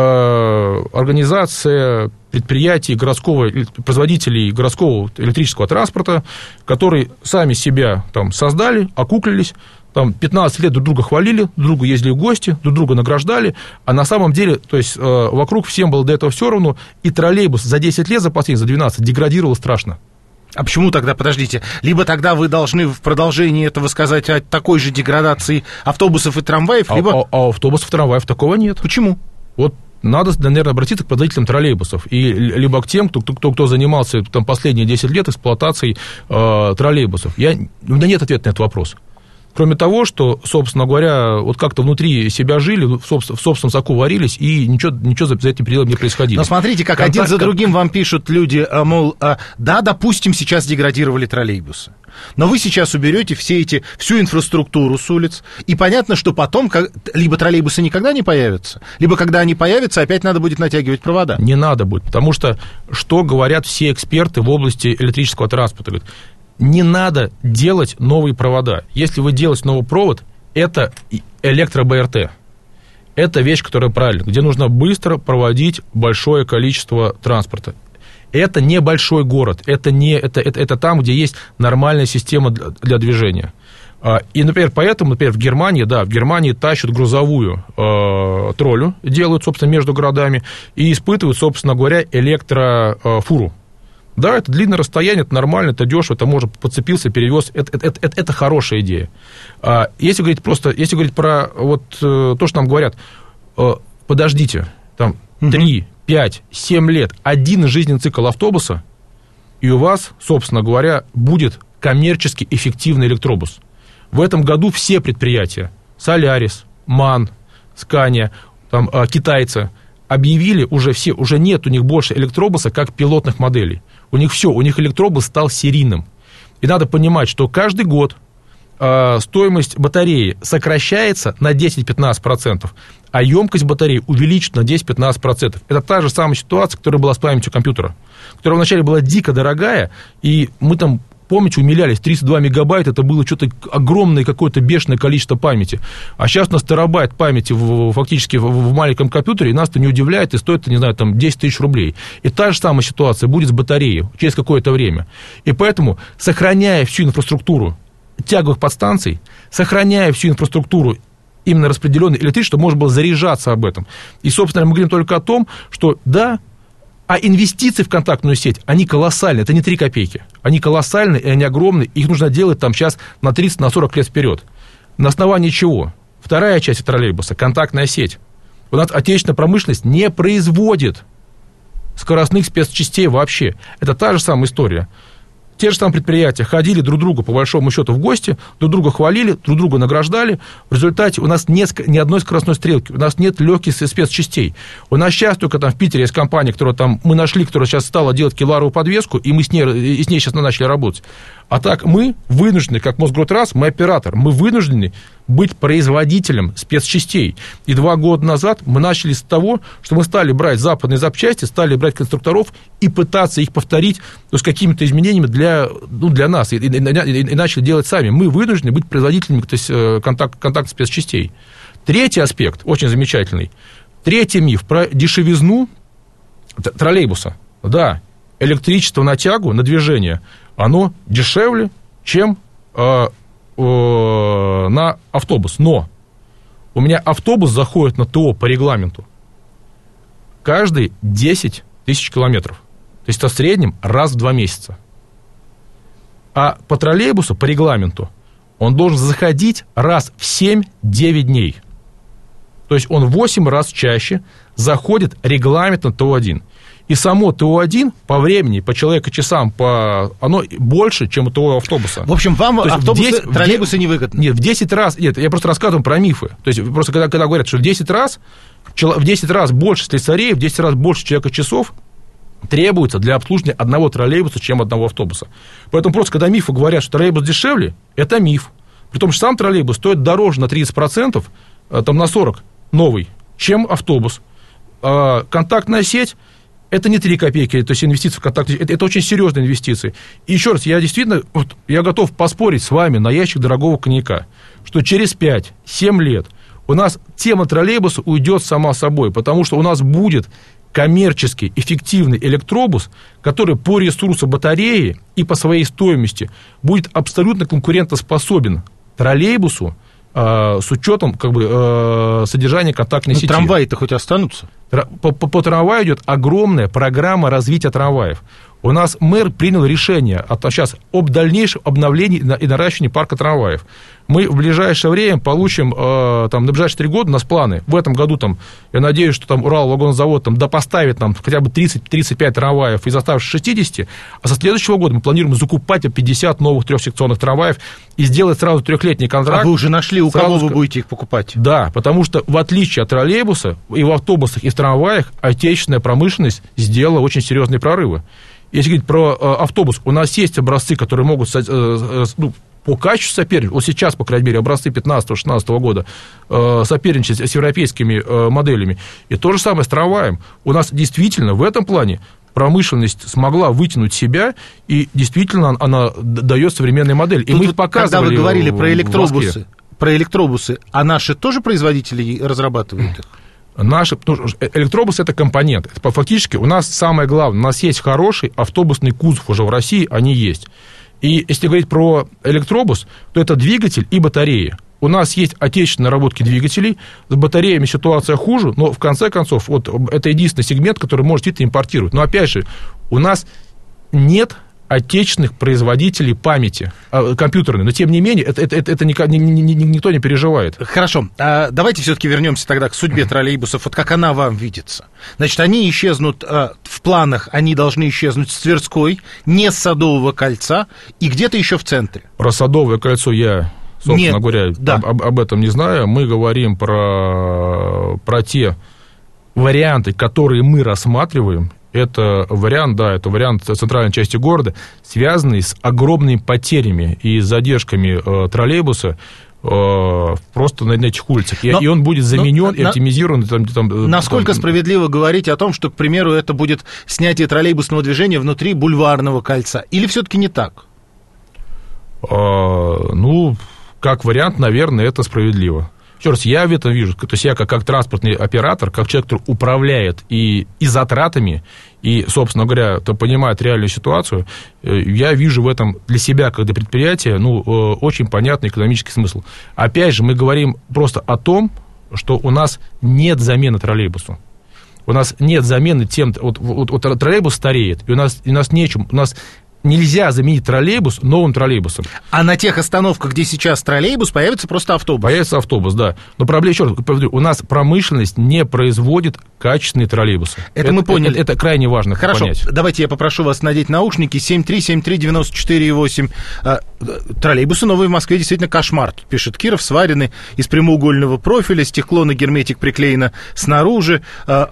Speaker 3: организация предприятий производителей городского электрического транспорта, которые сами себя там создали, окуклились, там 15 лет друг друга хвалили, друг другу ездили в гости, друг друга награждали, а на самом деле, то есть вокруг всем было до этого все равно, и троллейбус за 10 лет, за последние, за 12 деградировал страшно.
Speaker 2: А почему тогда, подождите, либо тогда вы должны в продолжении этого сказать о такой же деградации автобусов и трамваев, либо...
Speaker 3: А автобусов и трамваев такого нет.
Speaker 2: Почему?
Speaker 3: Вот надо, наверное, обратиться к производителям троллейбусов, либо к тем, кто занимался там, последние 10 лет эксплуатацией троллейбусов. У меня нет ответа на этот вопрос. Кроме того, что, собственно говоря, вот как-то внутри себя жили, в собственном соку варились, и ничего за этим пределом не происходило.
Speaker 2: Но смотрите, как один за другим вам пишут люди, мол, да, допустим, сейчас деградировали троллейбусы, но вы сейчас уберете всю инфраструктуру с улиц, и понятно, что потом либо троллейбусы никогда не появятся, либо когда они появятся, опять надо будет натягивать провода.
Speaker 3: Не надо будет, потому что говорят все эксперты в области электрического транспорта? Говорят, не надо делать новые провода. Если вы делаете новый провод, это электро-БРТ. Это вещь, которая правильная, где нужно быстро проводить большое количество транспорта. Это не большой город, это там, где есть нормальная система для движения. И, например, поэтому, в Германии тащат грузовую троллю, делают, собственно, между городами, и испытывают, собственно говоря, электрофуру. Да, это длинное расстояние, это нормально, это дешево, это можно подцепился, перевез, это хорошая идея. Если говорить про вот то, что нам говорят, подождите, там 3, 5, 7 лет, один жизненный цикл автобуса, и у вас, собственно говоря, будет коммерчески эффективный электробус. В этом году все предприятия, Солярис, МАН, Скания, там, китайцы, объявили уже все, уже нет у них больше электробуса как пилотных моделей. У них все, у них электробус стал серийным. И надо понимать, что каждый год стоимость батареи сокращается на 10-15%, а емкость батареи увеличится на 10-15%. Это та же самая ситуация, которая была с памятью компьютера, которая вначале была дико дорогая, и мы там, помните, умилялись, 32 мегабайта, это было что-то огромное какое-то бешеное количество памяти. А сейчас у нас терабайт памяти фактически в маленьком компьютере, и нас это не удивляет, и стоит, не знаю, там 10 тысяч рублей. И та же самая ситуация будет с батареей через какое-то время. И поэтому, сохраняя всю инфраструктуру тяговых подстанций, сохраняя всю инфраструктуру именно распределенной электричества, чтобы можно было заряжаться об этом. И, собственно, мы говорим только о том, что, да, а инвестиции в контактную сеть, они колоссальные, это не 3 копейки. Они колоссальные, и они огромные, их нужно делать там сейчас на 30-40 лет вперед. На основании чего? Вторая часть троллейбуса – контактная сеть. У нас отечественная промышленность не производит скоростных спецчастей вообще. Это та же самая история. Те же самые предприятия ходили друг к другу, по большому счету, в гости, друг друга хвалили, друг друга награждали. В результате у нас нет ни одной скоростной стрелки, у нас нет легких спецчастей. У нас сейчас только там в Питере есть компания, которую там мы нашли, которая сейчас стала делать кевларовую подвеску, и мы с ней сейчас начали работать. А так мы вынуждены, как Мосгортранс, мы оператор, мы вынуждены быть производителем спецчастей. И 2 года назад мы начали с того, что мы стали брать западные запчасти, стали брать конструкторов и пытаться их повторить с какими-то изменениями для нас. И начали делать сами. Мы вынуждены быть производителями, то есть контакт спецчастей. Третий аспект, очень замечательный. Третий миф про дешевизну троллейбуса. Да, электричество на тягу, на движение, оно дешевле, чем на автобус. Но у меня автобус заходит на ТО по регламенту каждые 10 тысяч километров. То есть это в среднем раз в 2 месяца. А по троллейбусу, по регламенту, он должен заходить раз в 7-9 дней. То есть он 8 раз чаще заходит регламентно ТО-1. И само ТО-1 по времени, по человека-часам, оно больше, чем у ТО автобуса.
Speaker 2: В общем, вам автобусы, троллейбусы невыгодны?
Speaker 3: Нет, в 10 раз... Нет, я просто рассказываю про мифы. То есть просто когда говорят, что в 10 раз больше слесарей, в 10 раз больше человека-часов требуется для обслуживания одного троллейбуса, чем одного автобуса. Поэтому просто когда мифы говорят, что троллейбус дешевле, это миф. При том, что сам троллейбус стоит дороже на 30%, там на 40% новый, чем автобус. Контактная сеть – это не 3 копейки, то есть инвестиции в контактную сеть, это очень серьезные инвестиции. И еще раз, я действительно, я готов поспорить с вами на ящик дорогого коньяка, что через 5-7 лет у нас тема троллейбуса уйдет сама собой, потому что у нас будет коммерчески эффективный электробус, который по ресурсу батареи и по своей стоимости будет абсолютно конкурентоспособен троллейбусу с учетом содержания контактной сети.
Speaker 2: Трамваи-то хоть останутся?
Speaker 3: По трамваю идет огромная программа развития трамваев. У нас мэр принял решение сейчас об дальнейшем обновлении и наращивании парка трамваев. Мы в ближайшее время получим, на ближайшие 3 года у нас планы. В этом году, я надеюсь, что Уралвагонзавод допоставит нам хотя бы 30-35 трамваев из оставшихся 60, а со следующего года мы планируем закупать 50 новых 3-секционных трамваев и сделать сразу 3-летний контракт.
Speaker 2: А вы уже нашли, у кого вы будете их покупать?
Speaker 3: Да, потому что в отличие от троллейбуса, и в автобусах, и в трамваях, отечественная промышленность сделала очень серьезные прорывы. Если говорить про автобус, у нас есть образцы, которые могут по качеству соперничать. Вот сейчас, по крайней мере, образцы 15-16 года соперничать с европейскими моделями. И то же самое с трамваем. У нас действительно в этом плане промышленность смогла вытянуть себя, и действительно она дает современную модель. И
Speaker 2: тут
Speaker 3: мы их показывали.
Speaker 2: Когда вы говорили про электробусы, а наши тоже производители разрабатывают их?
Speaker 3: Наши, электробус – это компонент. Фактически у нас самое главное, у нас есть хороший автобусный кузов уже в России, они есть. И если говорить про электробус, то это двигатель и батареи. У нас есть отечественные наработки двигателей, с батареями ситуация хуже, но в конце концов, вот это единственный сегмент, который может действительно импортировать. Но опять же, у нас нет отечественных производителей памяти компьютерной, но тем не менее это никто не переживает.
Speaker 2: Хорошо, давайте все-таки вернемся тогда к судьбе троллейбусов, вот как она вам видится. Значит, они исчезнут в планах, они должны исчезнуть с Тверской, не с Садового кольца и где-то еще в центре.
Speaker 3: Про Садовое кольцо я, собственно говоря, об этом не знаю. Мы говорим про те варианты, которые мы рассматриваем. Это вариант, это вариант центральной части города, связанный с огромными потерями и задержками троллейбуса просто на этих улицах. И он будет заменен и оптимизирован.
Speaker 2: Насколько справедливо говорить о том, что, к примеру, это будет снятие троллейбусного движения внутри Бульварного кольца? Или все-таки не так?
Speaker 3: Как вариант, наверное, это справедливо. Еще раз, я в этом вижу, то есть я как транспортный оператор, как человек, который управляет и затратами, и, собственно говоря, понимает реальную ситуацию, я вижу в этом для себя, как для предприятия, очень понятный экономический смысл. Опять же, мы говорим просто о том, что у нас нет замены троллейбусу. У нас нет замены тем... Вот троллейбус стареет, и у нас нечем... У нас нельзя заменить троллейбус новым троллейбусом.
Speaker 2: А на тех остановках, где сейчас троллейбус, появится просто автобус?
Speaker 3: Появится автобус, да. Но проблема, еще раз повторю, у нас промышленность не производит качественные троллейбусы. Это мы поняли. Это крайне важно понять.
Speaker 2: Хорошо, давайте я попрошу вас надеть наушники. 7373948. Троллейбусы новые в Москве действительно кошмар. Тут пишет Киров, сварены из прямоугольного профиля, стекло на герметик приклеено снаружи.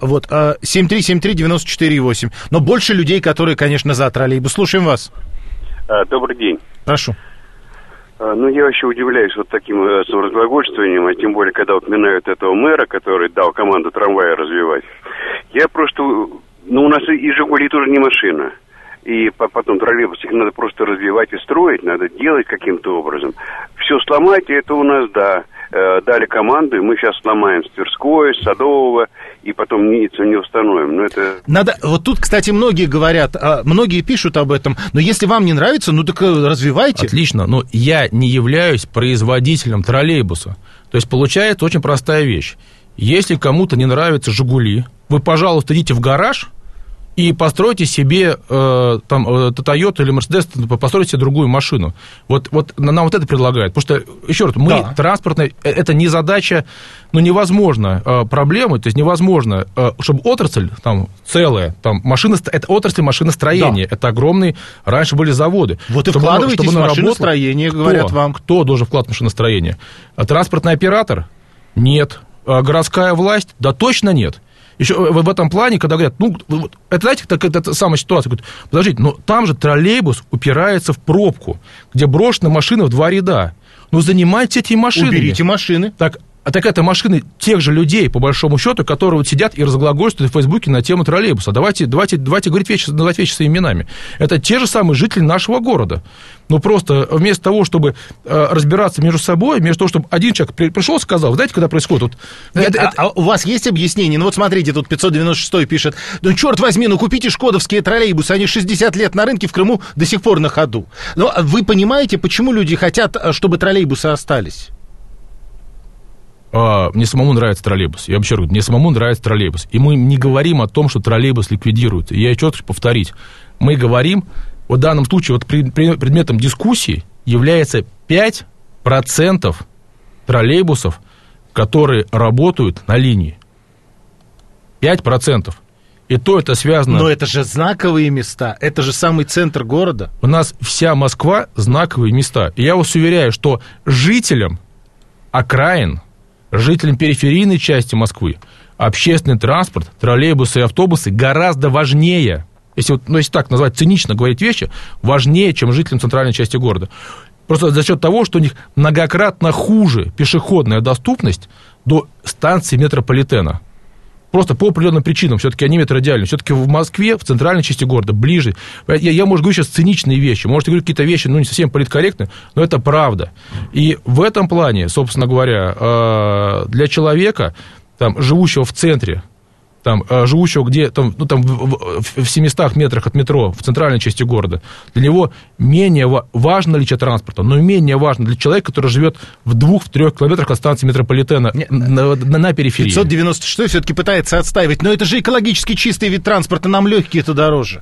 Speaker 2: 7373948. Но больше людей, которые, конечно, за троллейбус. Слушаем вас.
Speaker 4: Добрый день.
Speaker 2: Прошу.
Speaker 4: Я вообще удивляюсь вот таким разглагольствованием, а тем более, когда упоминают этого мэра, который дал команду трамвая развивать. Я просто... у нас и «Жигули» тоже не машина. И потом троллейбус, их надо просто развивать и строить, надо делать каким-то образом. Все сломать, это у нас, дали команду, и мы сейчас сломаем с Тверской, с Садового, и потом не установим. Но это...
Speaker 2: Вот тут, кстати, многие говорят, многие пишут об этом, но если вам не нравится, так развивайте.
Speaker 3: Отлично, но я не являюсь производителем троллейбуса. То есть получается очень простая вещь. Если кому-то не нравятся «Жигули», вы, пожалуйста, идите в гараж и постройте себе Toyota или Mercedes, постройте себе другую машину. Вот нам это предлагают. Потому что, еще раз, мы транспортная, это не задача, невозможно проблемы, то есть невозможно, чтобы отрасль целая, это отрасль машиностроения, это огромные, раньше были заводы.
Speaker 2: Вот и вкладывайтесь в машиностроение, говорят вам.
Speaker 3: Кто должен вкладывать в машиностроение? Транспортный оператор? Нет. Городская власть? Да точно нет. Еще в этом плане, когда говорят, это, знаете, это самая ситуация, говорят, подождите, но там же троллейбус упирается в пробку, где брошены машины в 2 ряда. Занимайтесь этими машинами.
Speaker 2: Уберите машины.
Speaker 3: Так это машины тех же людей, по большому счету, которые сидят и разглагольствуют в Фейсбуке на тему троллейбуса. Давайте говорить называть вещи своими именами. Это те же самые жители нашего города. Просто вместо того, чтобы разбираться между собой, вместо того, чтобы один человек пришел и сказал, знаете, когда происходит...
Speaker 2: у вас есть объяснение? Смотрите, тут 596 пишет, черт возьми, купите шкодовские троллейбусы, они 60 лет на рынке, в Крыму до сих пор на ходу. Вы понимаете, почему люди хотят, чтобы троллейбусы остались?
Speaker 3: Мне самому нравится троллейбус. Я вообще говорю, мне самому нравится троллейбус. И мы не говорим о том, что троллейбус ликвидируют. Я еще хочу повторить. Мы говорим, в данном случае, предметом дискуссии является 5% троллейбусов, которые работают на линии. 5%. И то это связано...
Speaker 2: Но это же знаковые места, это же самый центр города.
Speaker 3: У нас вся Москва знаковые места. И я вас уверяю, что жителям окраин, жителям периферийной части Москвы общественный транспорт, троллейбусы и автобусы гораздо важнее, если так назвать, цинично говорить вещи, важнее, чем жителям центральной части города. Просто за счет того, что у них многократно хуже пешеходная доступность до станции метрополитена. Просто по определенным причинам, все-таки они метродиальные. Все-таки в Москве, в центральной части города, ближе. Я может, говорю сейчас циничные вещи, может, я говорю какие-то вещи, не совсем политкорректные, но это правда. И в этом плане, собственно говоря, для человека, там, живущего в центре, там, живущего где, там, в 700 метрах от метро, в центральной части города, для него менее важно наличие транспорта, но менее важно для человека, который живет в 2-3 километрах от станции метрополитена на периферии.
Speaker 2: 596 все-таки пытается отстаивать, но это же экологически чистый вид транспорта, нам легкие-то дороже.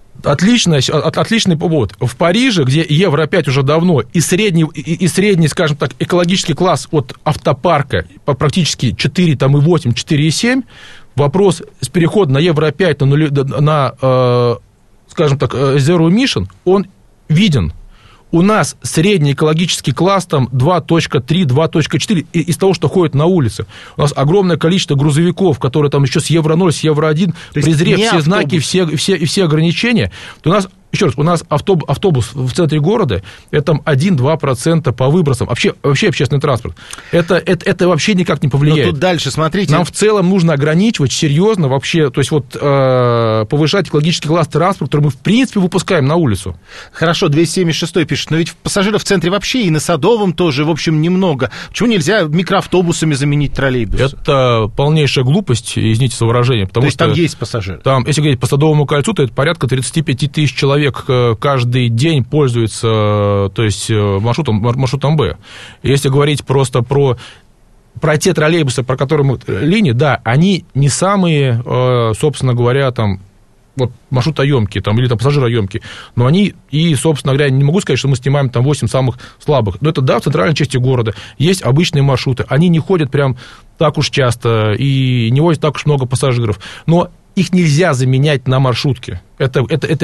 Speaker 2: Отличный повод. В Париже, где Евро-5 уже давно, и средний, скажем так, экологический класс от автопарка практически 4,8, 4,7, вопрос с перехода на Евро-5 на, скажем так, Zero Emission, он виден. У нас средний экологический класс там 2.3, 2.4 из того, что ходит на улице. У нас огромное количество грузовиков, которые там еще с Евро-0, с Евро-1, презрев все знаки, все ограничения, то у нас... Еще раз, у нас автобус в центре города, это там 1-2% по выбросам. Вообще общественный транспорт. Это вообще никак не повлияет. Но тут дальше, смотрите.
Speaker 3: Нам в целом нужно ограничивать серьезно вообще, то есть вот повышать экологический класс транспорта, который мы в принципе выпускаем на улицу.
Speaker 2: Хорошо, 276 пишет, но ведь пассажиров в центре вообще и на Садовом тоже, в общем, немного. Почему нельзя микроавтобусами заменить троллейбусы?
Speaker 3: Это полнейшая глупость, извините за выражение. Потому
Speaker 2: то есть
Speaker 3: что
Speaker 2: там есть пассажиры?
Speaker 3: Там, если говорить по Садовому кольцу, то это порядка 35 тысяч человек каждый день пользуется, то есть маршрутом Б. Если говорить просто про те троллейбусы, про которые мы линии, да, они не самые, собственно говоря, там, вот маршрутоемкие там, или там пассажироемкие, но они, и, собственно говоря, не могу сказать, что мы снимаем там 8 самых слабых, но это, да, в центральной части города есть обычные маршруты, они не ходят прям так уж часто и не возят так уж много пассажиров, но их нельзя заменять на маршрутке. Это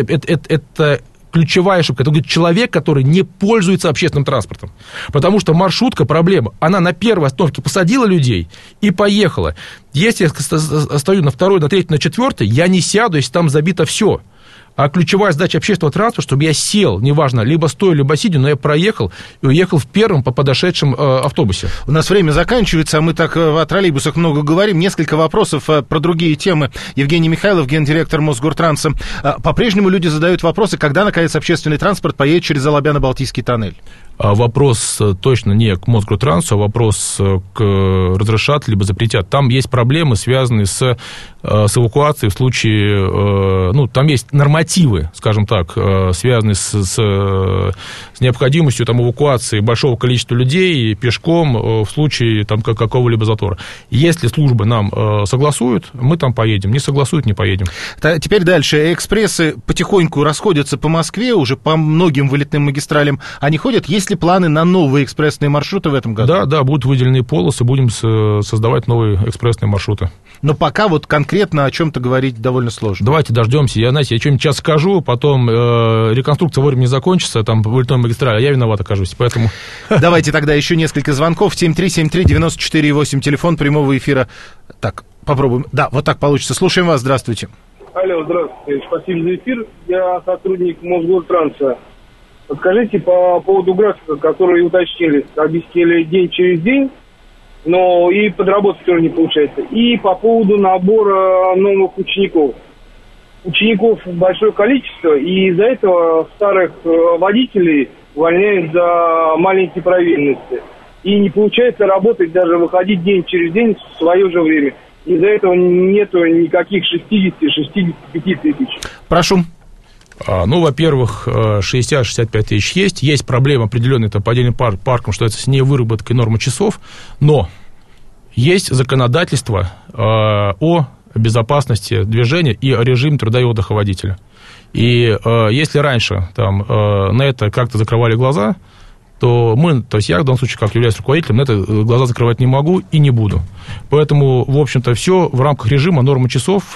Speaker 3: ключевая ошибка. Это говорит человек, который не пользуется общественным транспортом. Потому что маршрутка, проблема, она на первой остановке посадила людей и поехала. Если я стою на второй, на третьей, на четвертой, я не сяду, если там забито все. А ключевая задача общественного транспорта, чтобы я сел, неважно, либо стоя, либо сидя, но я проехал и уехал в первом по подошедшем автобусе.
Speaker 2: У нас время заканчивается, а мы так о троллейбусах много говорим. Несколько вопросов про другие темы. Евгений Михайлов, гендиректор Мосгортранса. По-прежнему люди задают вопросы, когда, наконец, общественный транспорт поедет через Алабяно-Балтийский тоннель?
Speaker 3: Вопрос точно не к Мосгортрансу, а вопрос к разрешат либо запретят. Там есть проблемы, связанные с эвакуацией в случае... Ну, там есть нормативы, скажем так, связанные с необходимостью там, эвакуации большого количества людей пешком в случае там, какого-либо затора. Если службы нам согласуют, мы там поедем. Не согласуют, не поедем.
Speaker 2: Теперь дальше. Экспрессы потихоньку расходятся по Москве, уже по многим вылетным магистралям. Они ходят. Есть ли планы на новые экспрессные маршруты в этом году?
Speaker 3: Да, будут выделены полосы, будем создавать новые экспрессные маршруты.
Speaker 2: Но пока вот конкретно о чем-то говорить довольно сложно.
Speaker 3: Давайте дождемся. Я что-нибудь сейчас скажу, потом реконструкция вовремя не закончится, там вылетной магистраль, а я виноват окажусь, поэтому...
Speaker 2: Давайте тогда еще несколько звонков. 7373948, телефон прямого эфира. Так, попробуем. Да, вот так получится. Слушаем вас, здравствуйте.
Speaker 5: Алло, здравствуйте. Спасибо за эфир. Я сотрудник Мосгортранса. Подскажите по поводу графика, который уточнили. Объяснили день через день, но и подработки тоже не получается. И по поводу набора новых учеников. Учеников большое количество, и из-за этого старых водителей увольняют за маленькие провинности. И не получается работать, даже выходить день через день в свое же время. Из-за этого нету никаких 60-65 тысяч.
Speaker 2: Прошу.
Speaker 3: Ну, во-первых, 60-65 тысяч есть. Есть проблема определенная по отдельным паркам, что это с невыработкой нормы часов, но есть законодательство о безопасности движения и о режиме труда и отдыха водителя. И если раньше там, на это как-то закрывали глаза, то я в данном случае, как являюсь руководителем, на это глаза закрывать не могу и не буду. Поэтому, в общем-то, все в рамках режима нормы часов,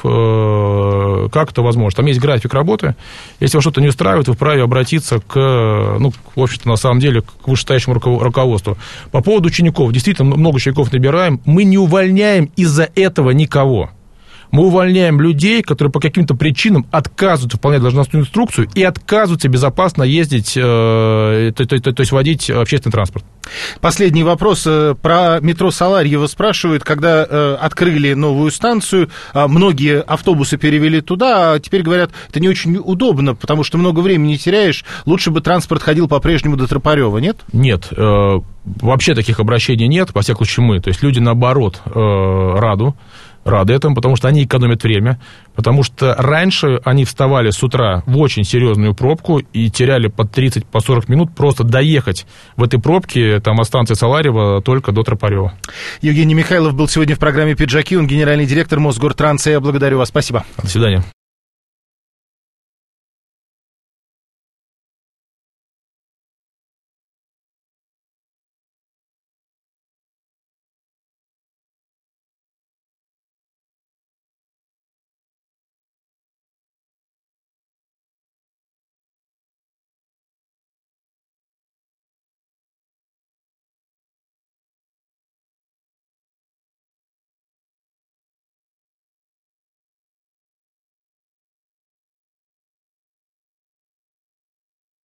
Speaker 3: как это возможно. Там есть график работы. Если вас что-то не устраивает, вы вправе обратиться к, в общем-то, на самом деле, к вышестоящему руководству. По поводу учеников. Действительно, много учеников набираем. Мы не увольняем из-за этого никого. Мы увольняем людей, которые по каким-то причинам отказываются выполнять должностную инструкцию и отказываются безопасно ездить, то есть водить общественный транспорт.
Speaker 2: Последний вопрос. Про метро Саларьево спрашивают. Когда открыли новую станцию, многие автобусы перевели туда, а теперь говорят, это не очень удобно, потому что много времени теряешь. Лучше бы транспорт ходил по-прежнему до Тропарева, нет?
Speaker 3: Нет. Вообще таких обращений нет, во всяком случае мы. То есть люди, наоборот, рады этому, потому что они экономят время, потому что раньше они вставали с утра в очень серьезную пробку и теряли по 30-40 минут просто доехать в этой пробке там, от станции Саларьево только до Тропарева.
Speaker 2: Евгений Михайлов был сегодня в программе «Пиджаки», он генеральный директор Мосгортранса. Я благодарю вас. Спасибо.
Speaker 3: До свидания.